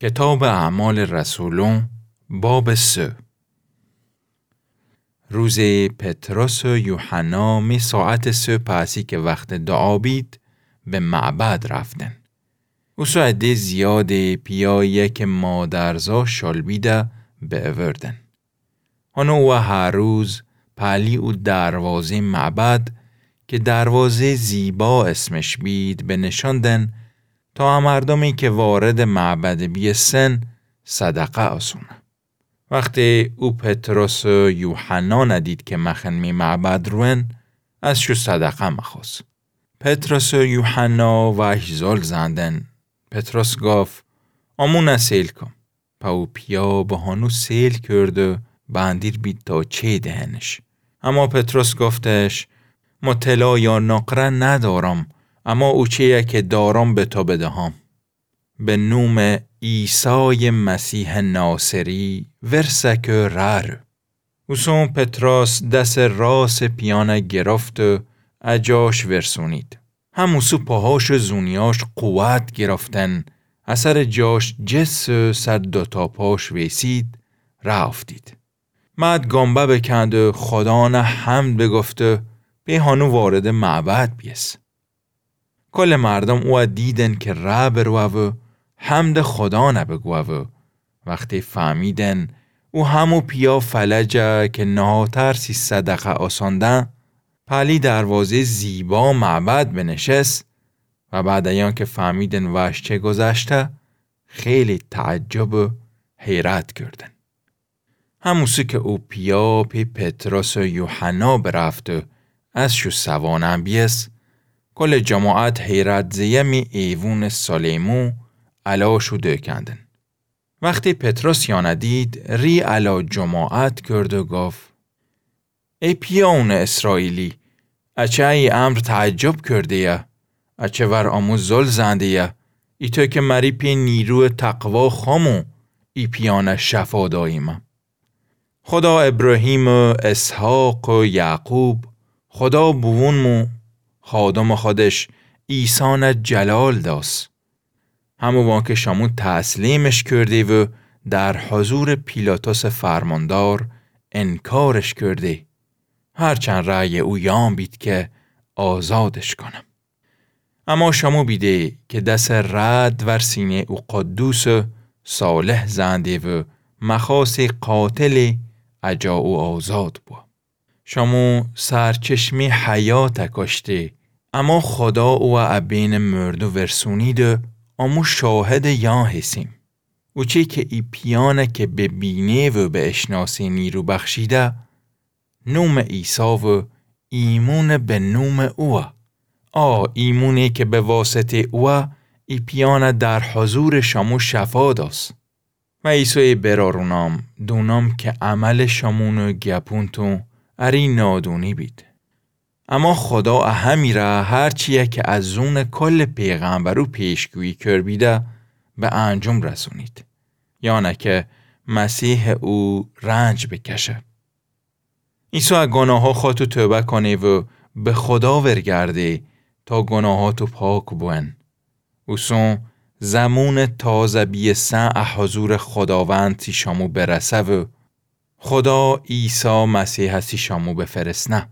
کتاب اعمال رسولان باب 3. روز پتروس و یوحنا می ساعت 3 پسی که وقت دعا بید به معبد رفتن. او ساعت زیاد پیایی که مادرزا شال بیده به اوردن. هنو و هر روز پلی او دروازه معبد که دروازه زیبا اسمش بید به نشاندن تا مردمی که وارد معبد بیسن صدقه آسونه. وقتی او پتروس و یوحنا ندید که مخن می معبد روین از شو صدقه مخواست. پتروس و یوحنا وحش زال زندن. پتروس گفت آمون سیل کن. پاو پیا به هانو سیل کرده بندیر بید تا چه دهنش. اما پتروس گفتش مطلع یا نقره ندارم، اما او چیه که دارم به تو بدهم. به نوم عیسی مسیح ناصری ورسک رر. اوسون پتروس دست راست پیانه گرفت و اجاش ورسونید. هموسو پاهاش و زونیاش قوت گرفتن. اثر جاش جس سر دوتا پاش ویسید رفتید. بعد گامبه بکند و خدا نه حمد بگفته به هانو وارد معبد بیس. کل مردم او دیدن که رب رو حمد خدا نبگو. وقتی فهمیدن او همو پیا فلجه که نهاتر سی صدقه آسانده پلی دروازه زیبا معبد بنشست و بعد ایان که فهمیدن وش چه گذشته خیلی تعجب و حیرت کردن. هموسی که او پیا پی پتروس و یوحنا برفت و از شو سوانم بیس کل جماعت حیرت زیمی ایوون سالیمو علا شو دکندن. وقتی پتروس یا ندید ری علا جماعت کرد و گفت ای پیاون اسرائیلی اچه ای امر تعجب کرده یا اچه ور آموز زل زنده یا ای تو که مری پی نیرو تقوا خامو ای پیانه شفا داییم. خدا ابراهیم و اسحاق و یعقوب خدا بوونمو خادم خودش ایسان جلال داست. همو وان که شامو تسلیمش کرده و در حضور پیلاتوس فرماندار انکارش کرده. هرچند رأی او یام بید که آزادش کنم. اما شامو بیده که دست رد ور سینه او قدوس صالح زنده و مخاص قاتل اجا او آزاد بود. شامو سرچشمی حیات کشته، اما خدا او ابین مرد و ورسونید امو شاهد یا حسیم. او چی که ای پیانه که ببینه و به اشناسی نیرو بخشیده نوم عیسی و ایمون به نوم او. ایمونی که به واسطه او ای پیانه در حضور شامو شفا داست. و عیسی برارونام دونام که عمل شامونو گپونتو اری نادونی بید. اما خدا همی را هرچیه که از زون کل پیغمبرو پیشگویی کر بیده به انجام رسونید. یعنی که مسیح او رنج بکشه. عیسی گناه ها خودتو توبه کنه و به خدا ورگرده تا گناهاتو پاک بون. اوسون زمون تازه بیسن حضور خداوند سی شامو برسه و خدا عیسی مسیح سی شامو بفرستنه.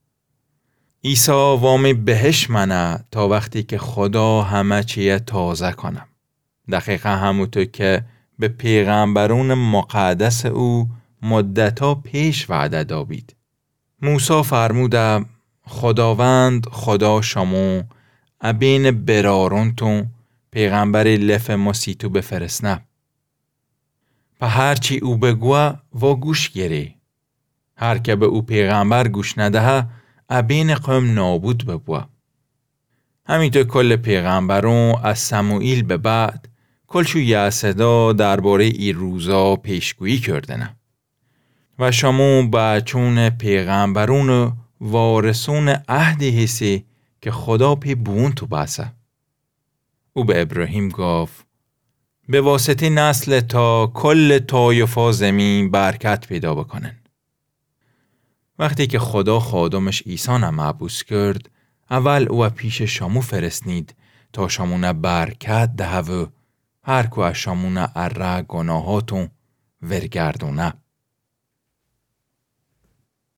عیسی وامی بهش منه تا وقتی که خدا همه چیه تازه کنم. دقیقا همونطور که به پیغمبرون مقدس او مدتا پیش وعده دابید. موسی فرموده خداوند خدا شامو ابین برارونتون پیغمبر لف مسیتو بفرستنه. پا هرچی او بگوه و گوش گیره. هر که به او پیغمبر گوش ندهه ابین قوم نابود ببوه. همینطور کل پیغمبرون از سموئیل به بعد کلشو یعصدا درباره ای روزا پیشگویی کردنه. و شامو بچون پیغمبرون وارثون عهدی حسی که خدا پی بون تو بسه. او به ابراهیم گفت به واسطه نسل تا کل طایفا زمین برکت پیدا بکنن. وقتی که خدا خادمش عیسی محبوس کرد اول او پیش شامو فرستنید تا شامونه برکت ده و Her ko اشامونه اره گناهاتون ورگردونه.